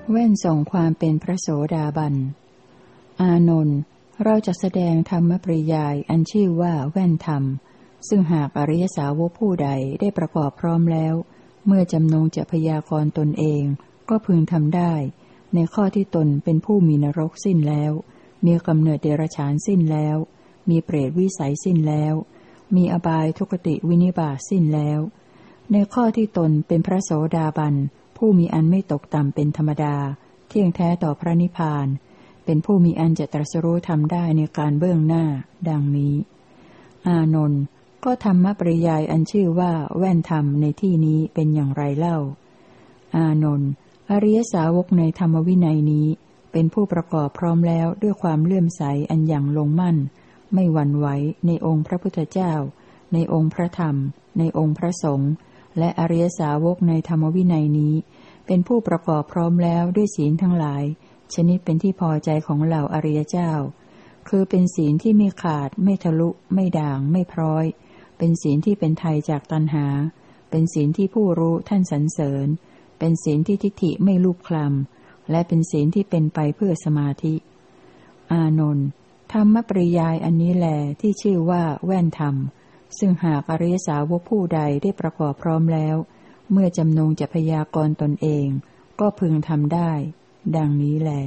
แว่นส่งความเป็นพระโสดาบันอานนท์เราจะแสดงธรรมปริยายอันชื่อว่าแว่นธรรมซึ่งหากอริยสาวกผู้ใดได้ประกอบพร้อมแล้วเมื่อจำนงจะพยากรณ์ตนเองก็พึงทำได้ในข้อที่ตนเป็นผู้มีนรกสิ้นแล้วมีกำเนิดเดรัจฉานสิ้นแล้วมีเปรตวิสัยสิ้นแล้วมีอบายทุกติวินิบาตสิ้นแล้วในข้อที่ตนเป็นพระโสดาบันผู้มีอันไม่ตกต่ำเป็นธรรมดาเที่ยงแท้ต่อพระนิพพานเป็นผู้มีอันจะตรัสรู้ทำได้ในการเบื้องหน้าดังนี้อานนท์ก็ธรรมปริยายอันชื่อว่าแว่นธรรมในที่นี้เป็นอย่างไรเล่าอานนท์อริยสาวกในธรรมวินัยนี้เป็นผู้ประกอบพร้อมแล้วด้วยความเลื่อมใสอันอย่างลงมั่นไม่หวั่นไหวในองค์พระพุทธเจ้าในองค์พระธรรมในองค์พระสงฆ์และอริยสาวกในธรรมวินัยนี้เป็นผู้ประกอบพร้อมแล้วด้วยศีลทั้งหลายชนิดเป็นที่พอใจของเหล่าอริยเจ้าคือเป็นศีลที่ไม่ขาดไม่ทะลุไม่ด่างไม่พร้อยเป็นศีลที่เป็นไทยจากตัณหาเป็นศีลที่ผู้รู้ท่านสรรเสริญเป็นศีลที่ทิฏฐิไม่ลูบคลำและเป็นศีลที่เป็นไปเพื่อสมาธิอานนท์ธรรมปริยายอันนี้แลที่ชื่อว่าแว่นธรรมซึ่งหากอริยสาวกผู้ใดได้ประกอบพร้อมแล้วเมื่อจำนงจะพยากรณ์ตนเองก็พึงทำได้ดังนี้แล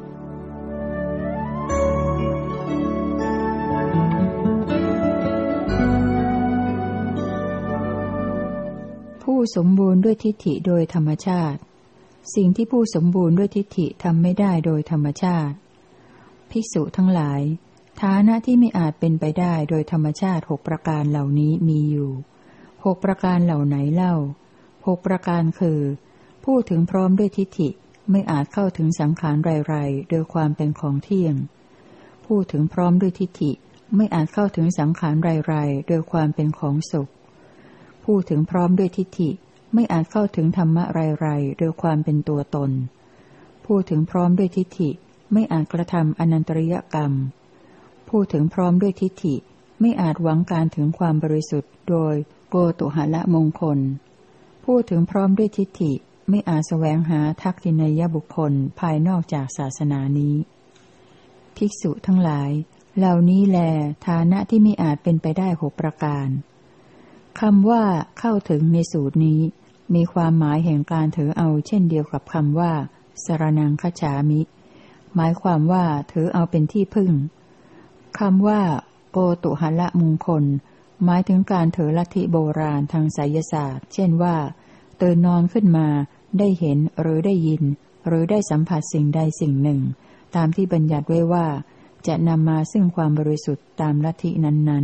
ผู้สมบูรณ์ด้วยทิฏฐิโดยธรรมชาติสิ่งที่ผู้สมบูรณ์ด้วยทิฏฐิทำไม่ได้โดยธรรมชาติภิกษุทั้งหลายฐานะที่ไม่อาจเป็นไปได้โดยธรรมชาติ6ประการเหล่านี้มีอยู่6ประการเหล่าไหนเล่า6ประการคือผู้ถึงพร้อมด้วยทิฏฐิไม่อาจเข้าถึงสังขารไรๆโดยความเป็นของเที่ยงผู้ถึงพร้อมด้วยทิฏฐิไม่อาจเข้าถึงสังขารไรๆโดยความเป็นของสุขผู้ถึงพร้อมด้วยทิฏฐิไม่อาจเข้าถึงธรรมะไรๆโดยความเป็นตัวตนผู้ถึงพร้อมด้วยทิฏฐิไม่อาจกระทำอนันตริยกรรมผู้ถึงพร้อมด้วยทิฏฐิไม่อาจหวังการถึงความบริสุทธิ์โดยโกตุหละมงคลผู้ถึงพร้อมด้วยทิฏฐิไม่อาจแสวงหาทักษิณัยบุคคลภายนอกจากศาสนานี้ภิกษุทั้งหลายเหล่านี้แลฐานะที่ไม่อาจเป็นไปได้6ประการคำว่าเข้าถึงในสูตรนี้มีความหมายแห่งการถือเอาเช่นเดียวกับคำว่าสรณังคัจฉามิหมายความว่าถือเอาเป็นที่พึ่งคำว่าโกตุหละมงคลหมายถึงการถือลัทธิโบราณทางไสยศาสตร์เช่นว่าตื่นนอนขึ้นมาได้เห็นหรือได้ยินหรือได้สัมผัสสิ่งใดสิ่งหนึ่งตามที่บัญญัติไว้ว่าจะนำมาซึ่งความบริสุทธิ์ตามลัทธินั้น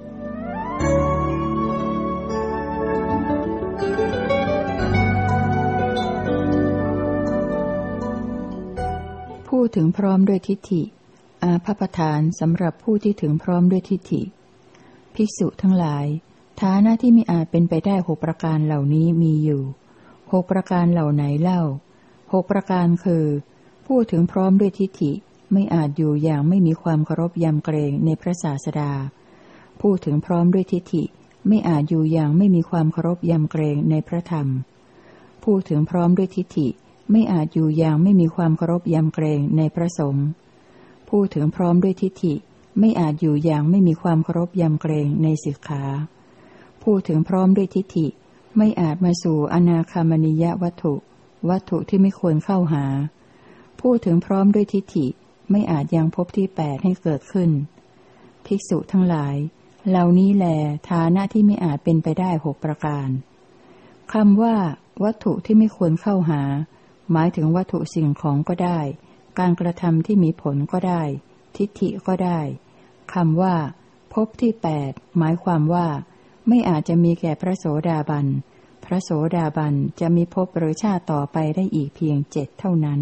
ๆผู้ถึงพร้อมด้วยทิฏฐิอาภัพฐานสำหรับผู้ที่ถึงพร้อมด้วยทิฏฐิภิกษุทั้งหลายฐานะที่มิอาจเป็นไปได้6ประการเหล่านี้มีอยู่6ประการเหล่าไหนเล่า6ประการคือผู้ถึงพร้อมด้วยทิฏฐิไม่อาจอยู่อย่างไม่มีความเคารพยำเกรงในพระศาสดาผู้ถึงพร้อมด้วยทิฏฐิไม่อาจอยู่อย่างไม่มีความเคารพยำเกรงในพระธรรมผู้ถึงพร้อมด้วยทิฏฐิไม่อาจอยู่อย่างไม่มีความเคารพยำเกรงในพระสงฆ์ผู้ถึงพร้อมด้วยทิฏฐิไม่อาจอยู่อย่างไม่มีความเคารพยำเกรงในสิกขาผู้ถึงพร้อมด้วยทิฏฐิไม่อาจมาสู่อนาคามนิยวัตถุที่ไม่ควรเข้าหาผู้ถึงพร้อมด้วยทิฏฐิไม่อาจยังภพที่8ให้เกิดขึ้นภิกษุทั้งหลายเหล่านี้แลฐานะที่ไม่อาจเป็นไปได้6ประการคำว่าวัตถุที่ไม่ควรเข้าหาหมายถึงวัตถุสิ่งของก็ได้การกระทำที่มีผลก็ได้ทิฏฐิก็ได้คำว่าภพที่8หมายความว่าไม่อาจจะมีแก่พระโสดาบันพระโสดาบันจะมีภพหรือชาติต่อไปได้อีกเพียง7เท่านั้น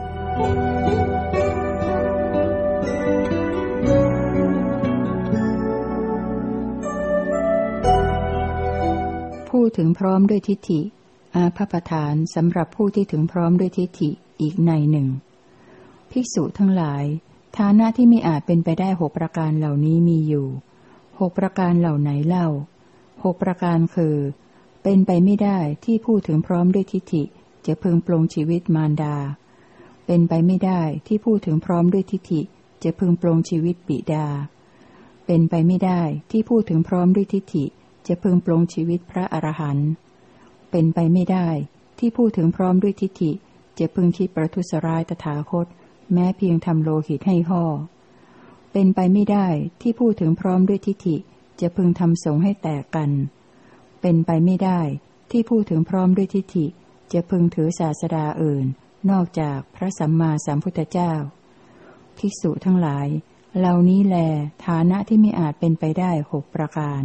ผู้ถึงพร้อมด้วยทิฏฐิอาภัพฐานสำหรับผู้ที่ถึงพร้อมด้วยทิฏฐิอีกในหนึ่งภิกษุทั้งหลายฐานะที่ไม่อาจเป็นไปได้6ประการเหล่านี้มีอยู่6ประการเหล่าไหนเล่า6ประการคือเป็นไปไม่ได้ที่ผู้ถึงพร้อมด้วยทิฏฐิจะพึงปลงชีวิตมารดาเป็นไปไม่ได้ที่พูดถึงพร้อมด้วยทิฏฐิจะพึงปลงชีวิตบิดาเป็นไปไม่ได้ที่พูดถึงพร้อมด้วยทิฏฐิจะพึงปลงชีวิตพระอรหันต์เป็นไปไม่ได้ที่พูดถึงพร้อมด้วยทิฏฐิจะพึงคิดประทุษร้ายตถาคตแม้เพียงทำโลหิตให้ห่อเป็นไปไม่ได้ที่พูดถึงพร้อมด้วยทิฏฐิจะพึงทำสงฆ์ให้แตกกันเป็นไปไม่ได้ที่พูดถึงพร้อมด้วยทิฏฐิจะพึงถือศาสดาอื่นนอกจากพระสัมมาสัมพุทธเจ้าภิกษุทั้งหลายเหล่านี้แลฐานะที่ไม่อาจเป็นไปได้6ประการ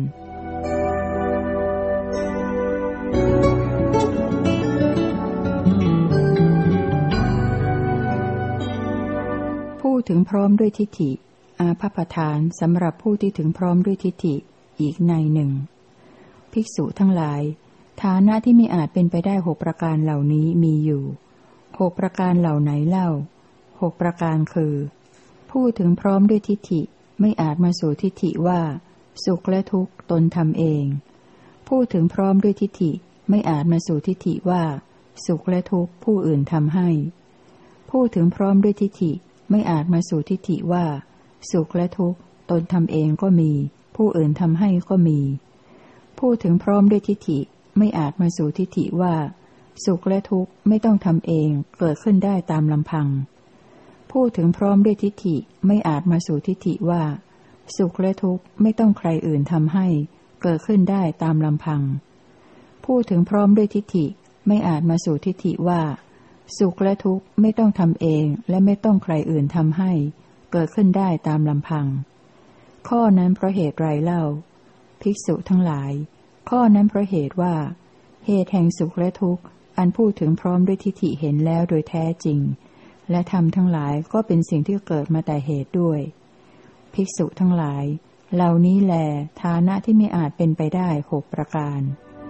ผู้ถึงพร้อมด้วยทิฏฐิอาภัพทานสำหรับผู้ที่ถึงพร้อมด้วยทิฏฐิอีกในหนึ่งภิกษุทั้งหลายฐานะที่ไม่อาจเป็นไปได้6ประการเหล่านี้มีอยู่6ประการเหล่าไหนเล่า6ประการคือผู้ถึงพร้อมด้วยทิฏฐิไม่อาจมาสู่ทิฏฐิว่าสุขและทุกข์ตนทำเองผู้ถึงพร้อมด้วยทิฏฐิไม่อาจมาสู่ทิฏฐิว่าสุขและทุกข์ผู้อื่นทำให้ผู้ถึงพร้อมด้วยทิฏฐิไม่อาจมาสู่ทิฏฐิว่าสุขและทุกข์ตนทำเองก็มีผู้อื่นทำให้ก็มีผู้ถึงพร้อมด้วยทิฏฐิไม่อาจมาสู่ทิฏฐิว่าสุขและทุกข์ไม่ต้องทำเองเกิดขึ้นได้ตามลำพังผู้ถึงพร้อมด้วยทิฏฐิไม่อาจมาสู่ทิฏฐิว่าสุขและทุกข์ไม่ต้องใครอื่นทำให้เกิดขึ้นได้ตามลำพังผู้ถึงพร้อมด้วยทิฏฐิไม่อาจมาสู่ทิฏฐิว่าสุขและทุกข์ไม่ต้องทำเองและไม่ต้องใครอื่นทำให้เกิดขึ้นได้ตามลำพังข้อนั้นเพราะเหตุไรเล่าภิกษุทั้งหลายข้อนั้นเพราะเหตุว่าเหตุแห่งสุขและทุกข์อันพูดถึงพร้อมด้วยทิฏฐิเห็นแล้วโดยแท้จริงและธรรมทั้งหลายก็เป็นสิ่งที่เกิดมาแต่เหตุด้วยภิกษุทั้งหลายเหล่านี้แลฐานะที่ไม่อาจเป็นไปได้6ประการ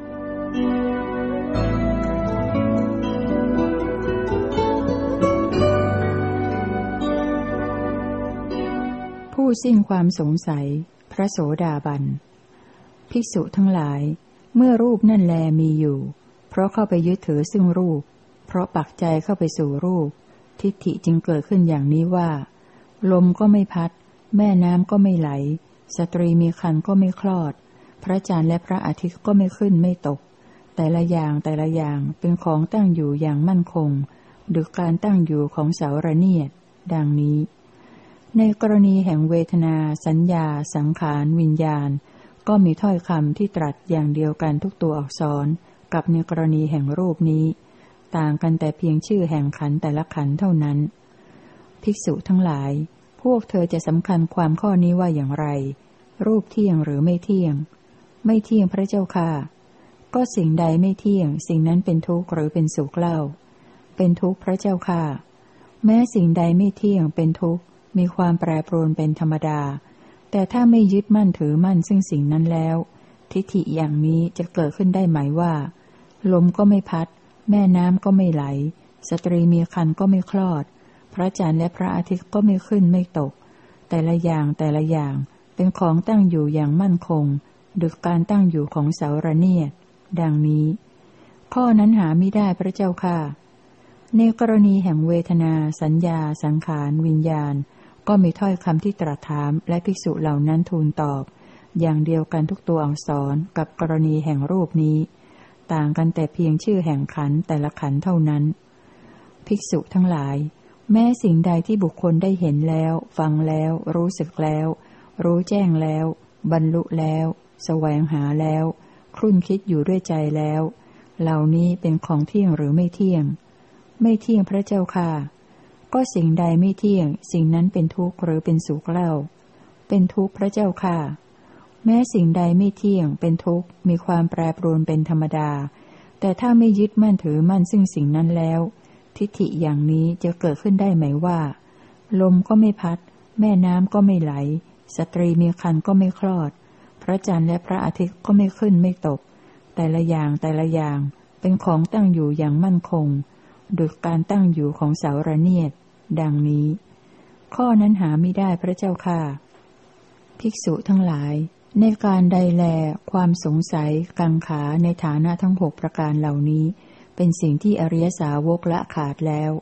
ผู้สิ้นความสงสัยพระโสดาบันภิกษุทั้งหลายเมื่อรูปนั่นแลมีอยู่เพราะเข้าไปยึดถือซึ่งรูปเพราะปักใจเข้าไปสู่รูปทิฏฐิจึงเกิดขึ้นอย่างนี้ว่าลมก็ไม่พัดแม่น้ำก็ไม่ไหลสตรีมีครรภ์ก็ไม่คลอดพระจันทร์และพระอาทิตย์ก็ไม่ขึ้นไม่ตกแต่ละอย่างเป็นของตั้งอยู่อย่างมั่นคงดุจการตั้งอยู่ของเสาระเนียดดังนี้ในกรณีแห่งเวทนาสัญญาสังขารวิญญาณก็มีถ้อยคำที่ตรัสอย่างเดียวกันทุกตัวอักษรกับในกรณีแห่งรูปนี้ต่างกันแต่เพียงชื่อแห่งขันธ์แต่ละขันธ์เท่านั้นภิกษุทั้งหลายพวกเธอจะสำคัญความข้อนี้ว่าอย่างไรรูปเที่ยงหรือไม่เที่ยงไม่เที่ยงพระเจ้าค่ะก็สิ่งใดไม่เที่ยงสิ่งนั้นเป็นทุกข์หรือเป็นสุขเล่าเป็นทุกข์พระเจ้าค่ะแม้สิ่งใดไม่เที่ยงเป็นทุกข์มีความแปรปรวนเป็นธรรมดาแต่ถ้าไม่ยึดมั่นถือมั่นซึ่งสิ่งนั้นแล้วทิฏฐิอย่างนี้จะเกิดขึ้นได้ไหมว่าลมก็ไม่พัดแม่น้ำก็ไม่ไหลสตรีมีครรภ์ก็ไม่คลอดพระจันทร์และพระอาทิตย์ก็ไม่ขึ้นไม่ตกแต่ละอย่างเป็นของตั้งอยู่อย่างมั่นคงดุจการตั้งอยู่ของเสาระเนียดดังนี้ข้อนั้นหาไม่ได้พระเจ้าค่ะในกรณีแห่งเวทนาสัญญาสังขารวิญญาณก็มีถ้อยคำที่ตรัสถามและภิกษุเหล่านั้นทูลตอบอย่างเดียวกันทุกตัวอักษรกับกรณีแห่งรูปนี้ต่างกันแต่เพียงชื่อแห่งขันธ์แต่ละขันธ์เท่านั้นภิกษุทั้งหลายแม้สิ่งใดที่บุคคลได้เห็นแล้วฟังแล้วรู้สึกแล้วรู้แจ้งแล้วบรรลุแล้วแสวงหาแล้วครุ่นคิดอยู่ด้วยใจแล้วเหล่านี้เป็นของเที่ยงหรือไม่เที่ยงไม่เที่ยงพระเจ้าค่ะก็สิ่งใดไม่เที่ยงสิ่งนั้นเป็นทุกข์หรือเป็นสุขเล่าเป็นทุกข์พระเจ้าค่ะแม้สิ่งใดไม่เที่ยงเป็นทุกข์มีความแปรปรวนเป็นธรรมดาแต่ถ้าไม่ยึดมั่นถือมั่นซึ่งสิ่งนั้นแล้วทิฏฐิอย่างนี้จะเกิดขึ้นได้ไหมว่าลมก็ไม่พัดแม่น้ำก็ไม่ไหลสตรีมีครรภ์ก็ไม่คลอดพระจันทร์และพระอาทิตย์ก็ไม่ขึ้นไม่ตกแต่ละอย่างเป็นของตั้งอยู่อย่างมั่นคงดุจการตั้งอยู่ของเสาระเนียดดังนี้ข้อนั้นหาไม่ได้พระเจ้าค่ะภิกษุทั้งหลายในการใดแลความสงสัยกังขาในฐานะทั้ง6ประการเหล่านี้เป็นสิ่งที่อริยสาวกละขาดแล้ว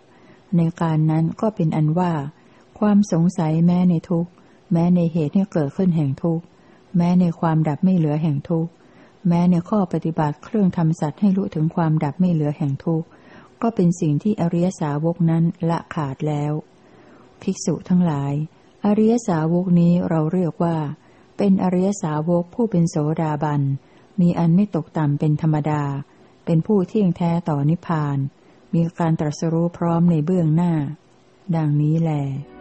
ในการนั้นก็เป็นอันว่าความสงสัยแม้ในทุกข์แม้ในเหตุให้เกิดขึ้นแห่งทุกข์แม้ในความดับไม่เหลือแห่งทุกข์แม้ในข้อปฏิบัติเครื่องทำสัตว์ให้รู้ถึงความดับไม่เหลือแห่งทุกข์ก็เป็นสิ่งที่อริยสาวกนั้นละขาดแล้วภิกษุทั้งหลายอริยสาวกนี้เราเรียกว่าเป็นอริยสาวกผู้เป็นโสดาบันมีอันไม่ตกต่ำเป็นธรรมดาเป็นผู้เที่ยงแท้ต่อนิพพานมีการตรัสรู้พร้อมในเบื้องหน้าดังนี้แล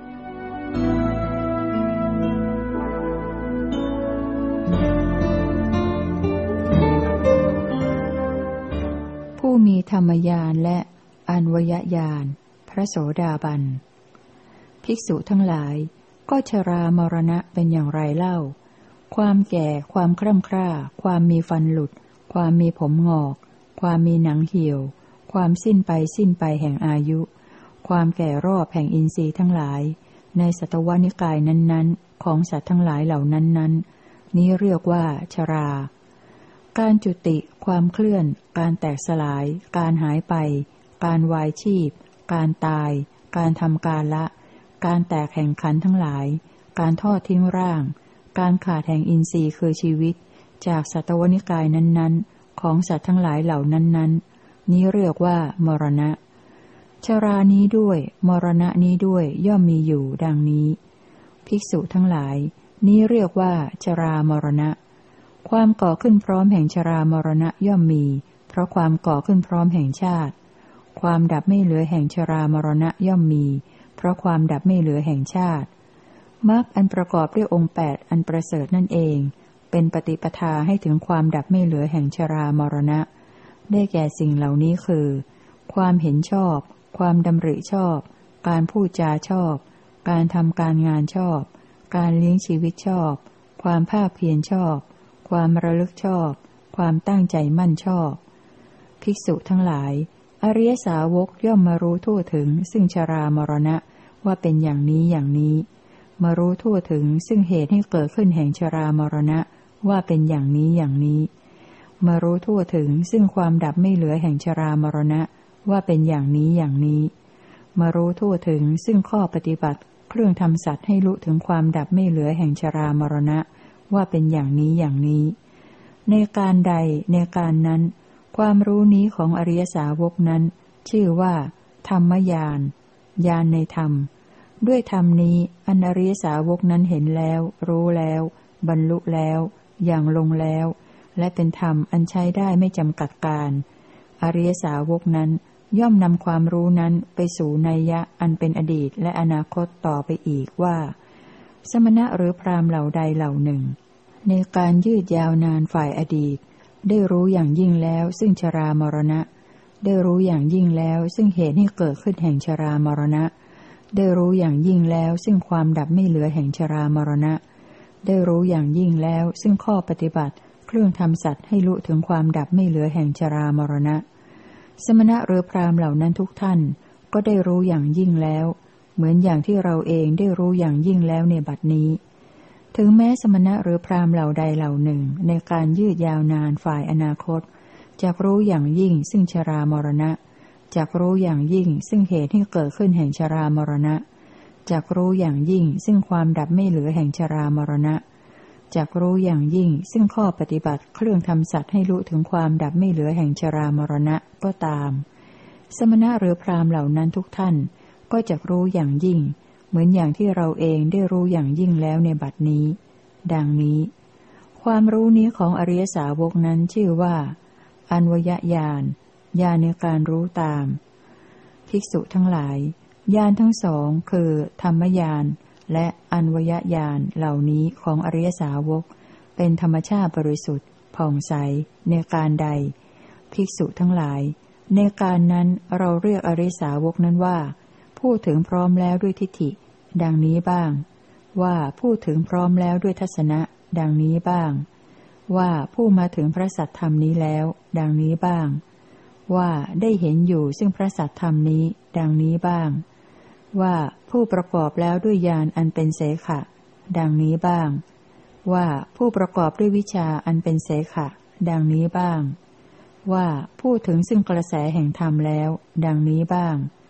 ผู้มีธรรมญาณและอัญวยญาณพระโสดาบันภิกษุทั้งหลายก็ชรามรณะเป็นอย่างไรเล่าความแก่ความคร่ำคร่าความมีฟันหลุดความมีผมงอกความมีหนังเหี่ยวความสิ้นไปแห่งอายุความแก่รอบแห่งอินทรีย์ทั้งหลายในสัตวนิกายนั้นๆของสัตว์ทั้งหลายเหล่านั้นนี้เรียกว่าชราการจุติความเคลื่อนการแตกสลายการหายไปการวายชีพการตายการทำกาละการแตกแห่งขันธ์ทั้งหลายการทอดทิ้งร่างการขาดแห่งอินทรีย์คือชีวิตจากสัตวนิกายนั้นๆของสัตว์ทั้งหลายเหล่านั้นนี้เรียกว่ามรณะชรานี้ด้วยมรณะนี้ด้วยย่อมมีอยู่ดังนี้ภิกษุทั้งหลายนี้เรียกว่าชรามรณะความก่อขึ้นพร้อมแห่งชรามรณะย่อมมีเพราะความก่อขึ้นพร้อมแห่งชาติความดับไม่เหลือแห่งชรามรณะย่อมมีเพราะความดับไม่เหลือแห่งชาติมรรคอันประกอบด้วยองค์8อันประเสริฐนั่นเองเป็นปฏิปทาให้ถึงความดับไม่เหลือแห่งชรามรณะได้แก่สิ่งเหล่านี้คือความเห็นชอบความดำริชอบการพูดจาชอบการทำการงานชอบการเลี้ยงชีวิตชอบความภาคเพียรชอบความระลึกชอบความตั้งใจมั่นชอบภิกษุทั้งหลายอริยสาวกย่อมมารู้ทั่วถึงซึ่งชรามรณะว่าเป็นอย่างนี้อย่างนี้มารู้ทั่วถึงซึ่งเหตุให้เกิดขึ้นแห่งชรามรณะว่าเป็นอย่างนี้อย่างนี้มารู้ทั่วถึงซึ่งความดับไม่เหลือแห่งชรามรณะว่าเป็นอย่างนี้อย่างนี้มารู้ทั่วถึงซึ่งข้อปฏิบัติเครื่องทำสัตว์ให้รู้ถึงความดับไม่เหลือแห่งชรามรณะว่าเป็นอย่างนี้อย่างนี้ในการใดในการนั้นความรู้นี้ของอริยสาวกนั้นชื่อว่าธรรมญาณญาณในธรรมด้วยธรรมนี้อันอริยสาวกนั้นเห็นแล้วรู้แล้วบรรลุแล้วอย่างลงแล้วและเป็นธรรมอันใช้ได้ไม่จำกัดการอริยสาวกนั้นย่อมนำความรู้นั้นไปสู่นัยยะอันเป็นอดีตและอนาคตต่อไปอีกว่าสมณะหรือพราหมณ์เหล่าใดเหล่าหนึ่งในการยืดยาวนานฝ่ายอดีตได้รู้อย่างยิ่งแล้วซึ่งชรามรณะได้รู้อย่างยิ่งแล้วซึ่งเหตุให้เกิดขึ้นแห่งชรามรณะได้รู้อย่างยิ่งแล้วซึ่งความดับไม่เหลือแห่งชรามรณะได้รู้อย่างยิ่งแล้วซึ่งข้อปฏิบัติเครื่องทำสัตว์ให้รู้ถึงความดับไม่เหลือแห่งชรามรณะสมณะหรือพราหมณ์เหล่านั้นทุกท่านก็ได้รู้อย่างยิ่งแล้วเหมือนอย่างที่เราเองได้รู้อย่างยิ่งแล้วในบัดนี้ถึงแม้สมณะหรือพราหมณ์เหล่าใดเหล่าหนึ่งในการยืดยาวนานฝ่ายอนาคตจักรู้อย่างยิ่งซึ่งชรามรณะจักรู้อย่างยิ่งซึ่งเหตุให้เกิดขึ้นแห่งชรามรณะจักรู้อย่างยิ่งซึ่งความดับไม่เหลือแห่งชรามรณะจักรู้อย่างยิ่งซึ่งข้อปฏิบัติเครื่องทำสัตว์ให้รู้ถึงความดับไม่เหลือแห่งชรามรณะก็ตามสมณะหรือพราหมณ์เหล่านั้นทุกท่านก็จักรู้อย่างยิ่งเหมือนอย่างที่เราเองได้รู้อย่างยิ่งแล้วในบัดนี้ดังนี้ความรู้นี้ของอริยสาวกนั้นชื่อว่าอัญวยญาณญาณในการรู้ตามภิกษุทั้งหลายญาณทั้งสองคือธรรมญาณและอัญวยญาณเหล่านี้ของอริยสาวกเป็นธรรมชาติบริสุทธิ์ผ่องใสในการใดภิกษุทั้งหลายในการนั้นเราเรียกอริยสาวกนั้นว่าพูดถึงพร้อมแล้วด้วยทิฏฐิดังนี้บ้างว่าพูดถึงพร้อมแล้วด้วยทัศนะดังนี้บ้างว่าผู้มาถึงพระสัทธรรมนี้แล้วดังนี้บ้างว่าได้เห็นอยู่ซึ่งพระสัทธรรมนี้ดังนี้บ้างว่าผู้ประกอบแล้วด้วยญาณอันเป็นเสขะดังนี้บ้างว่าผู้ประกอบด้วยวิชาอันเป็นเสขะดังนี้บ้างว่าพูดถึงซึ่งกระแสแห่งธรรมแล้วดังนี้บ้าง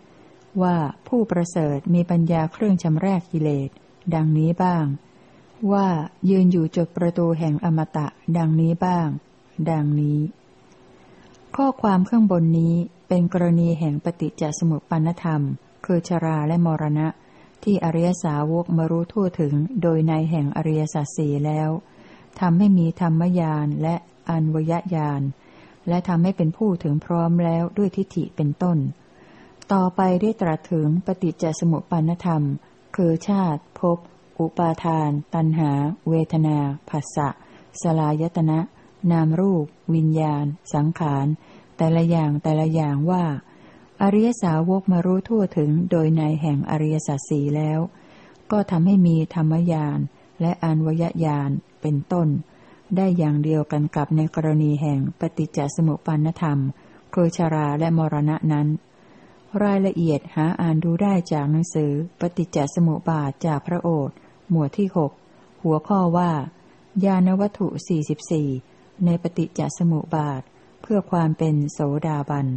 ว่าผู้ประเสริฐมีปัญญาเครื่องชำระกิเลสดังนี้บ้างว่ายืนอยู่จุดประตูแห่งอมตะดังนี้บ้างดังนี้ข้อความข้างบนนี้เป็นกรณีแห่งปฏิจจสมุปปนธรรมคือชราและมรณะที่อริยสาวกมารู้ทั่วถึงโดยในแห่งอริยสัจสี่แล้วทำให้มีธรรมญาณและอัญวยญาณและทำให้เป็นผู้ถึงพร้อมแล้วด้วยทิฏฐิเป็นต้นต่อไปได้ตรัสถึงปฏิจจสมุปปนธรรมคือชาติภพอุปาทานตัณหาเวทนาผัสสะสลายตนะนามรูปวิญญาณสังขารแต่ละอย่างว่าอริยสาวกมารู้ทั่วถึงโดยในแห่งอริยสัจสี่แล้วก็ทำให้มีธรรมญาณและอัญวยญาณเป็นต้นได้อย่างเดียวกันกับในกรณีแห่งปฏิจจสมุปปนธรรมคือชราและมรณะนั้นรายละเอียดหาอ่านดูได้จากหนังสือปฏิจจสมุปบาทจากพระโอษฐ์หมวดที่6หัวข้อว่าญาณวัตถุ44ในปฏิจจสมุปบาทเพื่อความเป็นโสดาบัน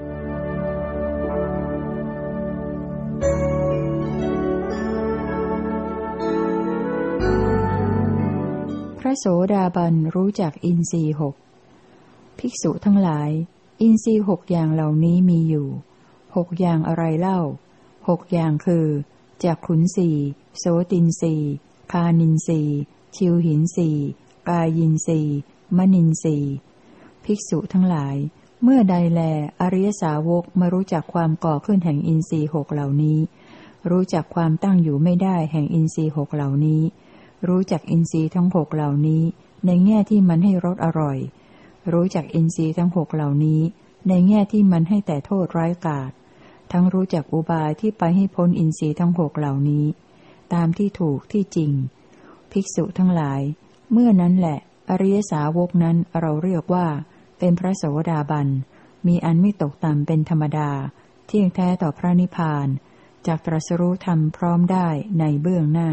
พระโสดาบันรู้จักอินทรีย์6ภิกษุทั้งหลายอินทรีย์6อย่างเหล่านี้มีอยู่6อย่างอะไรเล่า6อย่างคือจักขุน4โสติน4คานิน4ชิวหิน4กายิน4มนิน4ภิกษุทั้งหลายเมื่อใดแลอริยสาวกมารู้จักความก่อขึ้นแห่งอินทรีย์6เหล่านี้รู้จักความตั้งอยู่ไม่ได้แห่งอินทรีย์6เหล่านี้รู้จักอินทรีย์ทั้ง6เหล่านี้ในแง่ที่มันให้รสอร่อยรู้จักอินทรีย์ทั้ง6เหล่านี้ในแง่ที่มันให้แต่โทษร้ายกาจทั้งรู้จักอุบายที่ไปให้พ้นอินทรีย์ทั้ง6เหล่านี้ตามที่ถูกที่จริงภิกษุทั้งหลายเมื่อนั้นแหละอริยสาวกนั้นเราเรียกว่าเป็นพระโสดาบันมีอันไม่ตกต่ำเป็นธรรมดาเที่ยงแท้ต่อพระนิพพานจักตรัสรู้ธรรมพร้อมได้ในเบื้องหน้า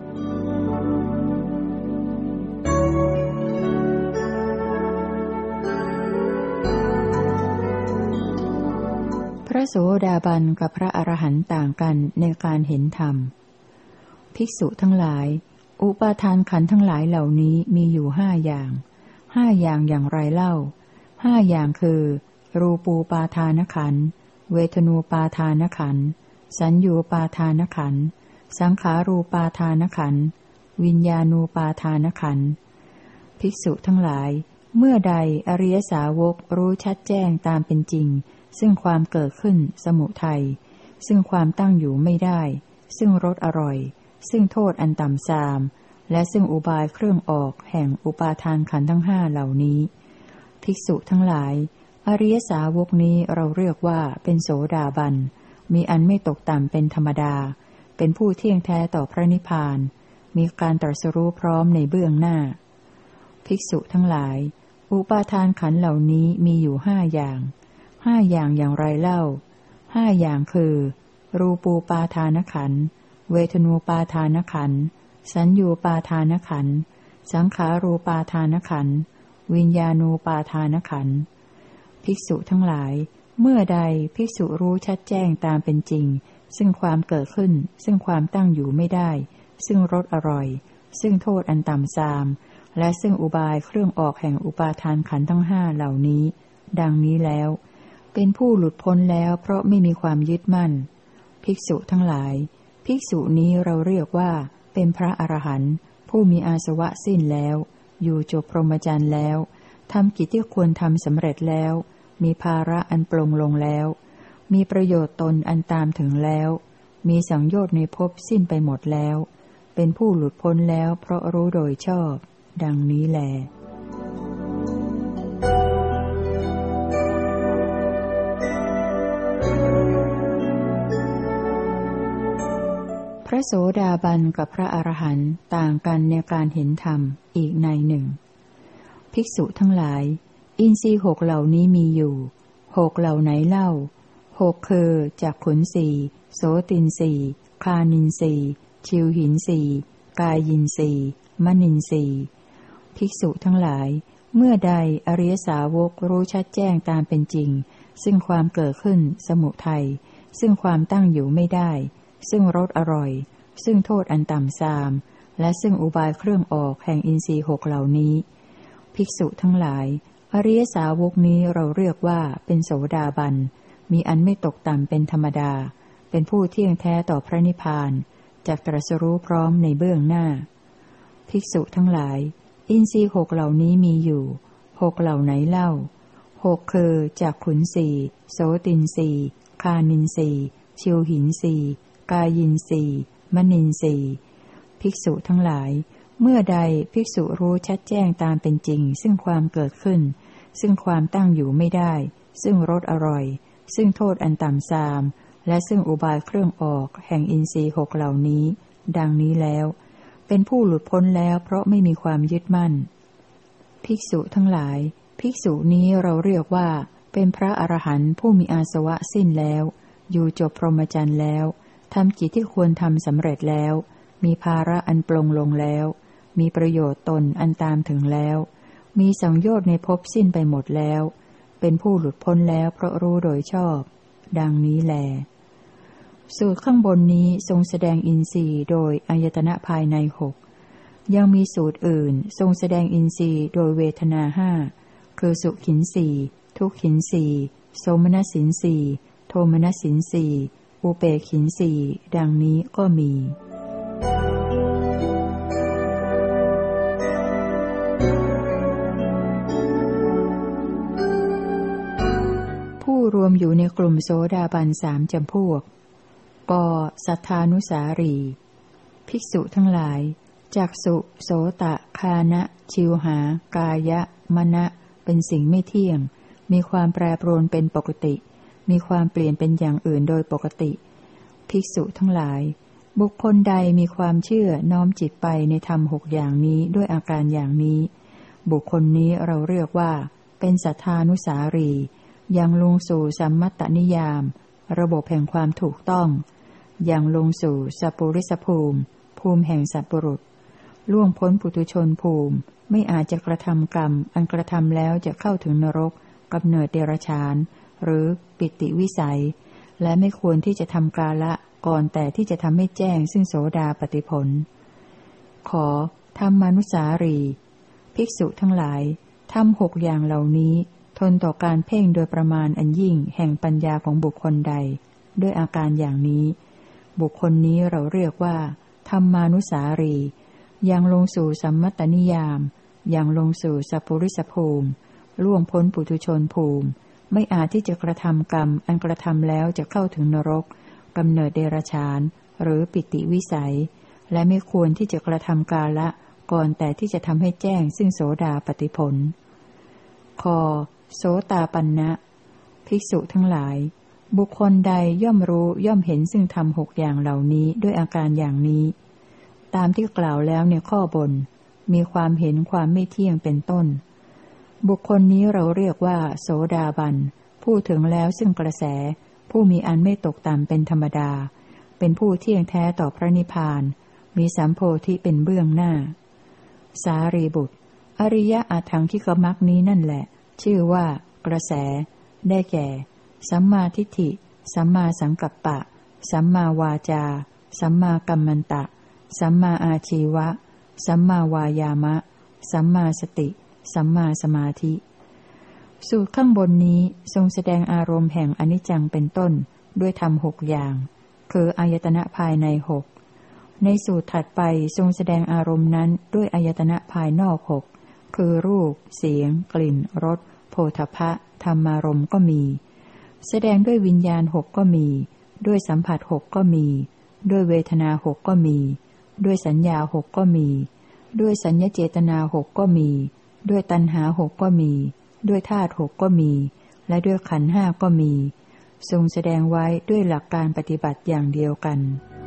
พระโสดาบันกับพระอรหันต์ต่างกันในการเห็นธรรมภิกษุทั้งหลายอุปาทานขันธ์ทั้งหลายเหล่านี้มีอยู่5อย่าง5อย่างอย่างไรเล่า5อย่างคือรูปูปาทานขันธ์เวทนูปาทานขันธ์สัญญูปาทานขันธ์สังขารูปาทานขันธ์วิญญาณูปาทานขันธ์ภิกษุทั้งหลายเมื่อใดอริยสาวกรู้ชัดแจ้งตามเป็นจริงซึ่งความเกิดขึ้นสมุทัยซึ่งความตั้งอยู่ไม่ได้ซึ่งรสอร่อยซึ่งโทษอันต่ำทรามและซึ่งอุบายเครื่องออกแห่งอุปาทานขันธ์ทั้ง5เหล่านี้ภิกษุทั้งหลายอริยสาวกนี้เราเรียกว่าเป็นโสดาบันมีอันไม่ตกต่ำเป็นธรรมดาเป็นผู้เที่ยงแท้ต่อพระนิพพานมีการตรัสรู้พร้อมในเบื้องหน้าภิกษุทั้งหลายอุปาทานขันธ์เหล่านี้มีอยู่5อย่าง5อย่างอย่างไรเล่า5อย่างคือรูปูปาทานขันธ์เวทนูปาทานขันธ์สัญญูปาทานขันธ์สังขารูปาทานขันธ์วิญญาณูปาทานขันธ์ภิกษุทั้งหลายเมื่อใดภิกษุรู้ชัดแจ้งตามเป็นจริงซึ่งความเกิดขึ้นซึ่งความตั้งอยู่ไม่ได้ซึ่งรสอร่อยซึ่งโทษอันต่ำทรามและซึ่งอุบายเครื่องออกแห่งอุปาทานขันธ์ทั้ง5เหล่านี้ดังนี้แล้วเป็นผู้หลุดพ้นแล้วเพราะไม่มีความยึดมั่นภิกษุทั้งหลายภิกษุนี้เราเรียกว่าเป็นพระอรหันต์ผู้มีอาสวะสิ้นแล้วอยู่จบพรหมจรรย์แล้วทำกิจที่ควรทำสำเร็จแล้วมีภาระอันปลงลงแล้วมีประโยชน์ตนอันตามถึงแล้วมีสังโยชน์ในภพสิ้นไปหมดแล้วเป็นผู้หลุดพ้นแล้วเพราะรู้โดยชอบดังนี้แลพระโสดาบันกับพระอรหันต์ต่างกันในการเห็นธรรมอีกในหนึ่งภิกษุทั้งหลายอินทรีย์6เหล่านี้มีอยู่6เหล่าไหนเล่า6คือจักขุน4โสติน4คานิน4ชิวหิน4กายิน4มนิน4ภิกษุทั้งหลายเมื่อใดอริยสาวกรู้ชัดแจ้งตามเป็นจริงซึ่งความเกิดขึ้นสมุทัยซึ่งความตั้งอยู่ไม่ได้ซึ่งรสอร่อยซึ่งโทษอันต่ำทรามและซึ่งอุบายเครื่องออกแห่งอินทรีย์หกเหล่านี้ภิกษุทั้งหลายอริยสาวกนี้เราเรียกว่าเป็นโสดาบันมีอันไม่ตกต่ำเป็นธรรมดาเป็นผู้เที่ยงแท้ต่อพระนิพพานจักตรัสรู้พร้อมในเบื้องหน้าภิกษุทั้งหลายอินทรีย์หกเหล่านี้มีอยู่หกเหล่าไหนเล่าหกคือจักขุนสีโสตินสีคานินสีชิวหินสีกายินสีมนินสีภิกษุทั้งหลายเมื่อใดภิกษุรู้ชัดแจ้งตามเป็นจริงซึ่งความเกิดขึ้นซึ่งความตั้งอยู่ไม่ได้ซึ่งรสอร่อยซึ่งโทษอันต่ำทรามและซึ่งอุบายเครื่องออกแห่งอินทรีย์หกเหล่านี้ดังนี้แล้วเป็นผู้หลุดพ้นแล้วเพราะไม่มีความยึดมั่นภิกษุทั้งหลายภิกษุนี้เราเรียกว่าเป็นพระอรหันต์ผู้มีอาสวะสิ้นแล้วอยู่จบพรหมจรรย์แล้วทำกิจที่ควรทำสำเร็จแล้วมีภาระอันปลงลงแล้วมีประโยชน์ตนอันตามถึงแล้วมีสังโยชน์ในภพสิ้นไปหมดแล้วเป็นผู้หลุดพ้นแล้วเพราะรู้โดยชอบดังนี้แลสูตรข้างบนนี้ทรงแสดงอินทรีย์โดยอายตนะภายในหกยังมีสูตรอื่นทรงแสดงอินทรีย์โดยเวทนาห้าคือสุขินสีทุกขินสีโสมนัสสินสีโทมนัสสินสีอุเปกขินสีดังนี้ก็มีผู้รวมอยู่ในกลุ่มโสดาบันสามจำพวกกสัทธานุสารีภิกษุทั้งหลายจักษุโสตะคานะชิวหากายะมนะเป็นสิ่งไม่เที่ยงมีความแปรปรวนเป็นปกติมีความเปลี่ยนเป็นอย่างอื่นโดยปกติภิกษุทั้งหลายบุคคลใดมีความเชื่อน้อมจิตไปในธรรมหกอย่างนี้ด้วยอาการอย่างนี้บุคคลนี้เราเรียกว่าเป็นสัทธานุสารียังลงสู่สัมมัตตนิยามระบบแห่งความถูกต้องยังลงสู่สัพปุริสภูมิภูมิแห่งสัตว์บุรุษล่วงพ้นปุถุชนภูมิไม่อาจจะกระทำกรรมอันกระทำแล้วจะเข้าถึงนรกกำเนิดเดรัจฉานหรือปิติวิสัยและไม่ควรที่จะทำกาละก่อนแต่ที่จะทำให้แจ้งซึ่งโสดาปัตติผลขอธรรมานุสารีภิกษุทั้งหลายทำหกอย่างเหล่านี้ทนต่อการเพ่งโดยประมาณอันยิ่งแห่งปัญญาของบุคคลใดด้วยอาการอย่างนี้บุคคลนี้เราเรียกว่าธรรมานุสารียังลงสู่สัมมัตตนิยามยังลงสู่สัพพุริสภูมิล่วงพ้นปุถุชนภูมิไม่อาจที่จะกระทำกรรมอันกระทำแล้วจะเข้าถึงนรกกำเนิดเดรัจฉานหรือปิติวิสัยและไม่ควรที่จะกระทำกาละก่อนแต่ที่จะทำให้แจ้งซึ่งโสดาปัตติผลคโสตาปันนะภิกษุทั้งหลายบุคคลใดย่อมรู้ย่อมเห็นซึ่งธรรมหกอย่างเหล่านี้ด้วยอาการอย่างนี้ตามที่กล่าวแล้วในข้อบนมีความเห็นความไม่เที่ยงเป็นต้นบุคคลนี้เราเรียกว่าโสดาบันผู้ถึงแล้วซึ่งกระแสผู้มีอันไม่ตกต่ำเป็นธรรมดาเป็นผู้เที่ยงแท้ต่อพระนิพพานมีสัมโพธิเป็นเบื้องหน้าสารีบุตรอริยอัตถังคิกมักนี้นั่นแหละชื่อว่ากระแสได้แก่สัมมาทิฏฐิสัมมาสังกัปปะสัมมาวาจาสัมมากัมมันตะสัมมาอาชีวะสัมมาวายามะสัมมาสติสัมมาสมาธิสูตรข้างบนนี้ทรงแสดงอารมณ์แห่งอนิจจังเป็นต้นด้วยธรรมหกอย่างคืออายตนะภายในหกในสูตรถัดไปทรงแสดงอารมณ์นั้นด้วยอายตนะภายนอกหกคือรูปเสียงกลิ่นรสโผฏฐัพพะธรรมารมณ์ก็มีแสดงด้วยวิญญาณหกก็มีด้วยสัมผัสหกก็มีด้วยเวทนาหกก็มีด้วยสัญญาหกก็มีด้วยสัญญาเจตนาหกก็มีด้วยตัณหาหกก็มีด้วยธาตุหกก็มีและด้วยขันธ์ห้าก็มีทรงแสดงไว้ด้วยหลักการปฏิบัติอย่างเดียวกัน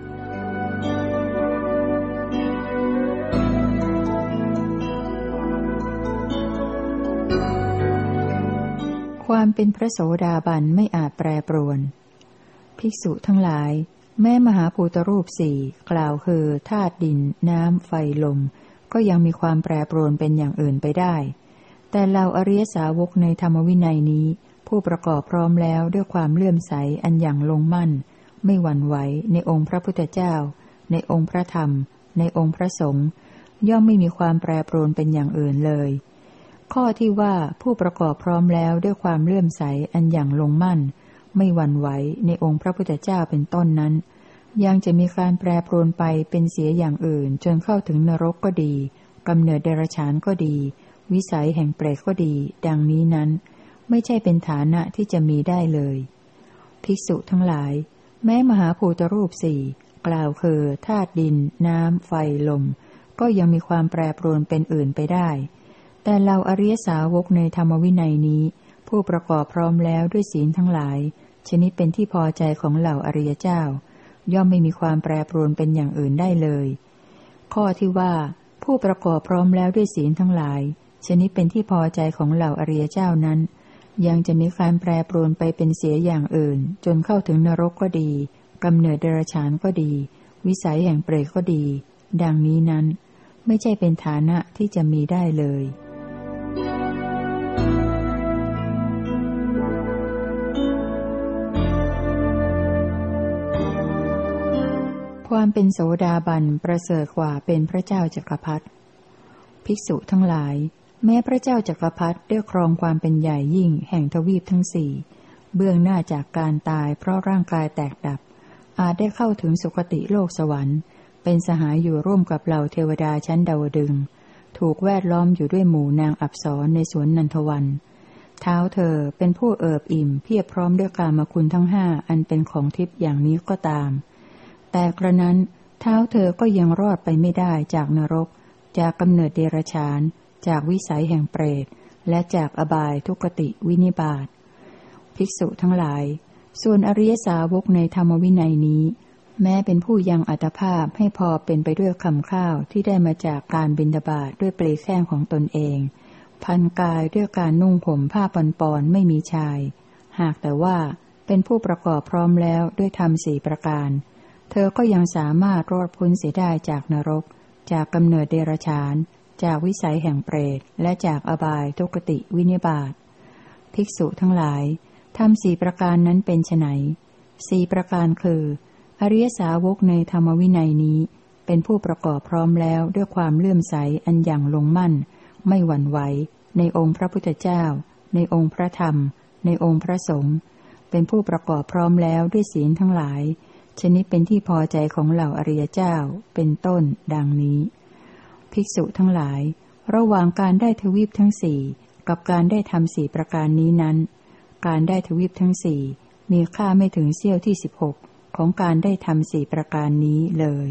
ความเป็นพระโสดาบันไม่อาจแปรปรวนภิกษุทั้งหลายแม้มหาภูตรูปสี่กล่าวคือธาตุดินน้ำไฟลมก็ยังมีความแปรปรวนเป็นอย่างอื่นไปได้แต่เราอริยสาวกในธรรมวินัยนี้ผู้ประกอบพร้อมแล้วด้วยความเลื่อมใสอันอย่างลงมั่นไม่หวั่นไหวในองค์พระพุทธเจ้าในองค์พระธรรมในองค์พระสงฆ์ย่อมไม่มีความแปรปรวนเป็นอย่างอื่นเลยข้อที่ว่าผู้ประกอบพร้อมแล้วด้วยความเลื่อมใสอันอย่างลงมั่นไม่หวั่นไหวในองค์พระพุทธเจ้าเป็นต้นนั้นยังจะมีการแปรปรวนไปเป็นเสียอย่างอื่นจนเข้าถึงนรกก็ดีกำเนิดเดรัจฉานก็ดีวิสัยแห่งเปรตก็ดีดังนี้นั้นไม่ใช่เป็นฐานะที่จะมีได้เลยภิกษุทั้งหลายแม้มหาภูตรูปสี่กล่าวคือธาตุดินน้ำไฟลมก็ยังมีความแปรปรวนเป็นอื่นไปได้แต่เราอริยสาวกในธรรมวินัยนี้ผู้ประกอบพร้อมแล้วด้วยศีลทั้งหลายชนิดเป็นที่พอใจของเหล่าอริยเจ้าย่อมไม่มีความแปรปรวนเป็นอย่างอื่นได้เลยข้อที่ว่าผู้ประกอบพร้อมแล้วด้วยศีลทั้งหลายชนิดเป็นที่พอใจของเหล่าอริยเจ้านั้นยังจะมีการแปรปรวนไปเป็นเสียอย่างอื่นจนเข้าถึงนรกก็ดีกำเนิดเดรัจฉานก็ดีวิสัยแห่งเปรตก็ดีดังนี้นั้นไม่ใช่เป็นฐานะที่จะมีได้เลยความเป็นโสดาบันประเสริฐกว่าเป็นพระเจ้าจักรพรรดิภิกษุทั้งหลายแม้พระเจ้าจักรพรรดิได้ครองความเป็นใหญ่ยิ่งแห่งทวีปทั้งสี่เบื้องหน้าจากการตายเพราะร่างกายแตกดับอาจได้เข้าถึงสุคติโลกสวรรค์เป็นสหายอยู่ร่วมกับเหล่าเทวดาชั้นดาวดึงส์ถูกแวดล้อมอยู่ด้วยหมู่นางอัปสรในสวนนันทวันเท้าเธอเป็นผู้เอิบอิ่มเพียบพร้อมด้วยกามคุณทั้งห้าอันเป็นของทิพย์อย่างนี้ก็ตามแต่กระนั้นเท้าเธอก็ยังรอดไปไม่ได้จากนรกจากกำเนิดเดรัจฉานจากวิสัยแห่งเปรตและจากอบายทุกติวินิบาตภิกษุทั้งหลายส่วนอริยสาวกในธรรมวินัยนี้แม้เป็นผู้ยังอัตภาพให้พอเป็นไปด้วยคำข้าวที่ได้มาจากการบิณฑบาตด้วยเปลแข้งของตนเองพันกายด้วยการนุ่งห่มผ้าปอนไม่มีชายหากแต่ว่าเป็นผู้ประกอบพร้อมแล้วด้วยธรรมสี่ประการเธอก็ยังสามารถรอดพ้นเสียได้จากนรกจากกำเนิดเดรัจฉานจากวิสัยแห่งเปรตและจากอบายทุกติวินิบาตภิกษุทั้งหลายธรรมสี่ประการนั้นเป็นไฉนสี่ประการคืออริยสาวกในธรรมวินัยนี้เป็นผู้ประกอบพร้อมแล้วด้วยความเลื่อมใสอันอย่างลงมั่นไม่หวั่นไหวในองค์พระพุทธเจ้าในองค์พระธรรมในองค์พระสงฆ์เป็นผู้ประกอบพร้อมแล้วด้วยศีลทั้งหลายชนิดเป็นที่พอใจของเหล่าอริยเจ้าเป็นต้นดังนี้ภิกษุทั้งหลายระหว่างการได้ทวีปทั้งสี่กับการได้ธรรมสี่ประการนี้นั้นการได้ทวีปทั้งสี่มีค่าไม่ถึงเสี้ยวที่16ของการได้ธรรมสี่ประการนี้เลย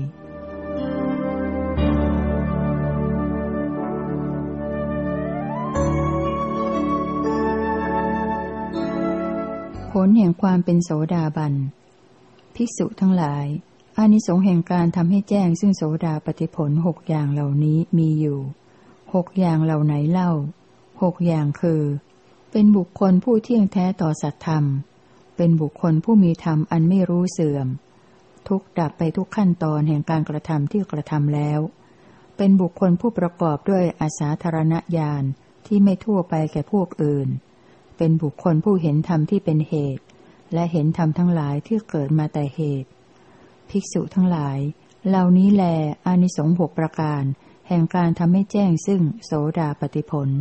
ผลแห่งความเป็นโสดาบันภิกษุทั้งหลายอานิสงส์แห่งการทำให้แจ้งซึ่งโสดาปัตติผล6อย่างเหล่านี้มีอยู่6อย่างเหล่าไหนเล่า6อย่างคือเป็นบุคคลผู้เที่ยงแท้ต่อสัตธรรมเป็นบุคคลผู้มีธรรมอันไม่รู้เสื่อมทุกดับไปทุกขั้นตอนแห่งการกระทำที่กระทำแล้วเป็นบุคคลผู้ประกอบด้วยอาสาธารณญาณที่ไม่ทั่วไปแก่พวกอื่นเป็นบุคคลผู้เห็นธรรมที่เป็นเหตุและเห็นธรรมทั้งหลายที่เกิดมาแต่เหตุภิกษุทั้งหลายเหล่านี้แลอานิสงส์6ประการแห่งการทำให้แจ้งซึ่งโสดาปัตติผล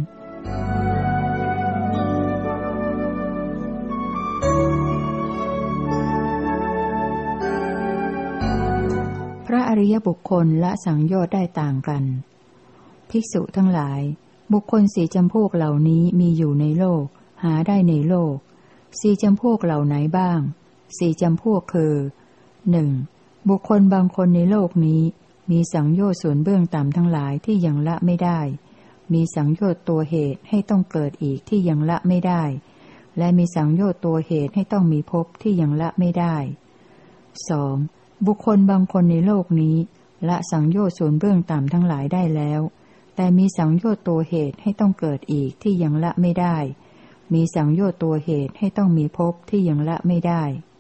พระอริยบุคคลละสังโยชน์ได้ต่างกันภิกษุทั้งหลายบุคคล4จำพวกเหล่านี้มีอยู่ในโลกหาได้ในโลก4จำพวกเหล่าไหนบ้าง4จำพวกคือ 1. บุคคลบางคนในโลกนี้มีสังโยชน์ส่วนเบื้องต่ำทั้งหลายที่ยังละไม่ได้มีสังโยชน์ตัวเหตุให้ต้องเกิดอีกที่ยังละไม่ได้และมีสังโยชน์ตัวเหตุให้ต้องมีภพที่ยังละไม่ได้ 2. บุคคลบางคนในโลกนี้ละสังโยชน์ส่วนเบื้องต่ำทั้งหลายได้แล้วแต่มีสังโยชน์ตัวเหตุให้ต้องเกิดอีกที่ยังละไม่ได้มีสังโยชน์ตัวเหตุให้ต้องมีภพที่ยังละไม่ได้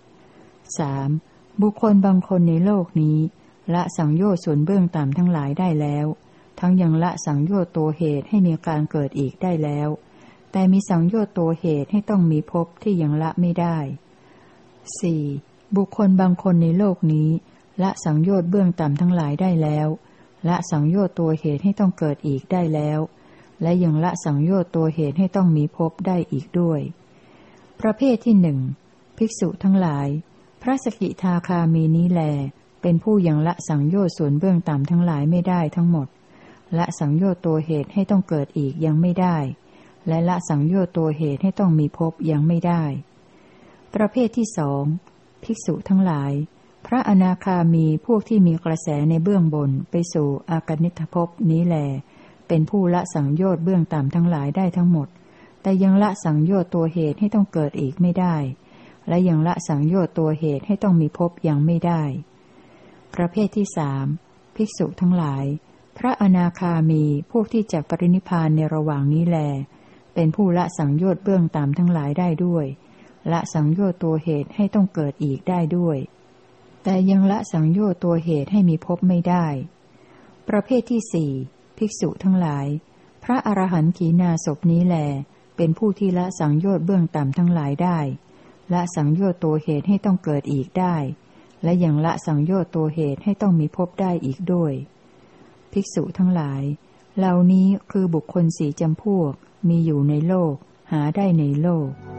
3. บุคคลบางคนในโลกนี้ละสังโยชน์ส่วนเบื้องต่ำทั้งหลายได้แล้วทั้งยังละสังโยชน์ตัวเหตุให้มีการเกิดอีกได้แล้วแแต่มีสังโยชน์ตัวเหตุให้ต้องมีภพที่ยังละไม่ได้ 4. บุคคลบางคนในโลกนี้ละสังโยชน์เบื้องต่ำทั้งหลายได้แล้วละสังโยชน์ตัวเหตุให้ต้องเกิดอีกได้แล้วและยังละสังโยชน์ตัวเหตุให้ต้องมีภพได้อีกด้วยประเภทที่หนึ่งภิกษุทั้งหลายพระสกิทาคามีนี้แลเป็นผู้ยังละสังโยชน์ส่วนเบื้องต่ำทั้งหลายไม่ได้ทั้งหมดละสังโยชน์ตัวเหตุให้ต้องเกิดอีกยังไม่ได้และละสังโยชน์ตัวเหตุให้ต้องมีภพยังไม่ได้ประเภทที่สองภิกษุทั้งหลายพระอนาคามีพวกที่มีกระแสในเบื้องบนไปสู่อากนิทภพนี้แลเป็นผู้ละสังโยชน์เบื้องต่ำทั้งหลายได้ทั้งหมดแต่ยังละสังโยชน์ตัวเหตุให้ต้องเกิดอีกไม่ได้และยังละสังโยชน์ตัวเหตุให้ต้องมีภพยังไม่ได้ประเภทที่สามภิกษุทั้งหลายพระอนาคามีพวกที่จะปรินิพพานในระหว่างนี้แลเป็นผู้ละสังโยชน์เบื้องต่ำทั้งหลายได้ด้วยละสังโยชน์ตัวเหตุให้ต้องเกิดอีกได้ด้วยแต่ยังละสังโยชน์ตัวเหตุให้มีภพไม่ได้ประเภทที่สี่ภิกษุทั้งหลายพระอรหันต์ขีณาสพนี้แลเป็นผู้ที่ละสังโยชน์เบื้องต่ำทั้งหลายได้ละสังโยชน์ตัวเหตุให้ต้องเกิดอีกได้และยังละสังโยชน์ตัวเหตุให้ต้องมีภพได้อีกด้วยภิกษุทั้งหลายเหล่านี้คือบุคคลสี่จำพวกมีอยู่ในโลกหาได้ในโลก